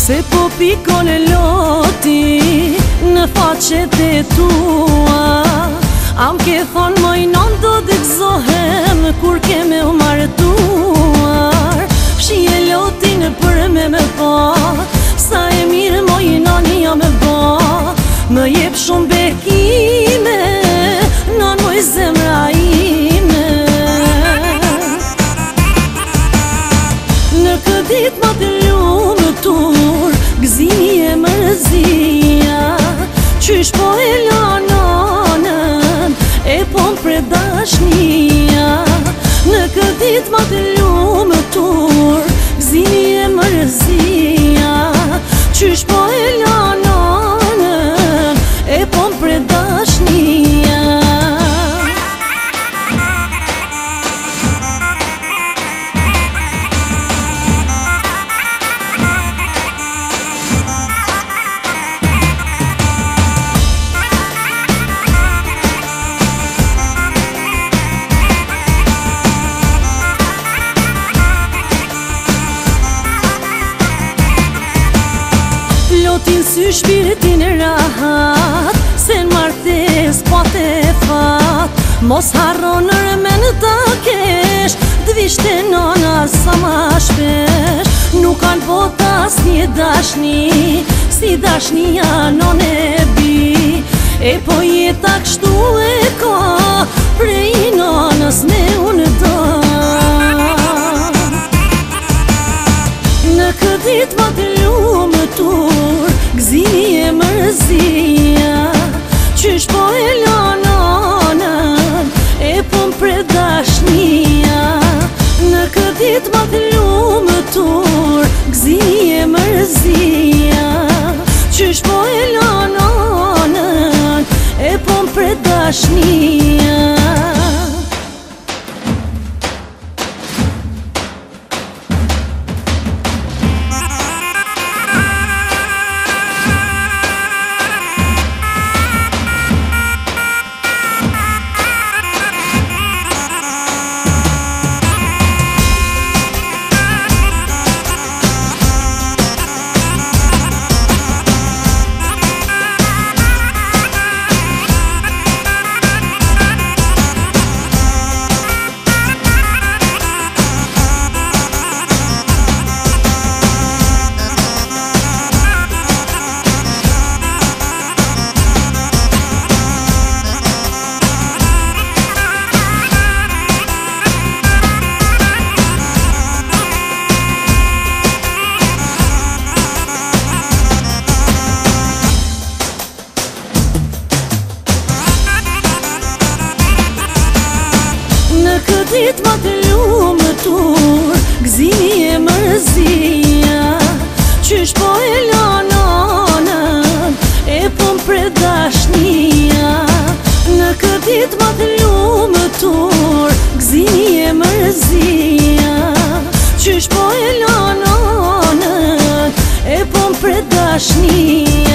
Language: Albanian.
Se po pikon e loti në faqet e tua, am ke thon mojnon do dhe gëzohem kur keme u martuar. Shi e lotin për me pa, sa e mirë mojnoni jo me ba. Më jep shumë bekime, non moj zemra ime. Në këtë dit ma të lumë tur, gëzimi e mërzia, qysh po e lanonën, e po më predashnia. Në këtë dit ma të lumë tur, gëzimi e mërzia, qysh po e lanonën, e po më predashnia. Lotin sy shpirtin e rahat, se në martes po te fat. Mos harro në remen ta kesh, dvishte nona sa ma shpesh. Nuk kanë bota s'nje dashni, si dashnia non e bi. E po jeta kështu e ka, prej nonës me unë da. Në këtë dit ma të lumë tur, gëzimi e mërzia, qysh po e lanonën, e po më predashnia. Në këtë dit ma të lumë tur, gëzimi e mërzia, qysh po e lanonën, e po më predashnia. Këtë dit ma të lumë tur, gëzimi e mërzia, qysh po e lanonën, e po më predashnia. Në këtë dit ma të lumë tur, gëzimi e mërzia, qysh po e lanonën, e po më predashnia.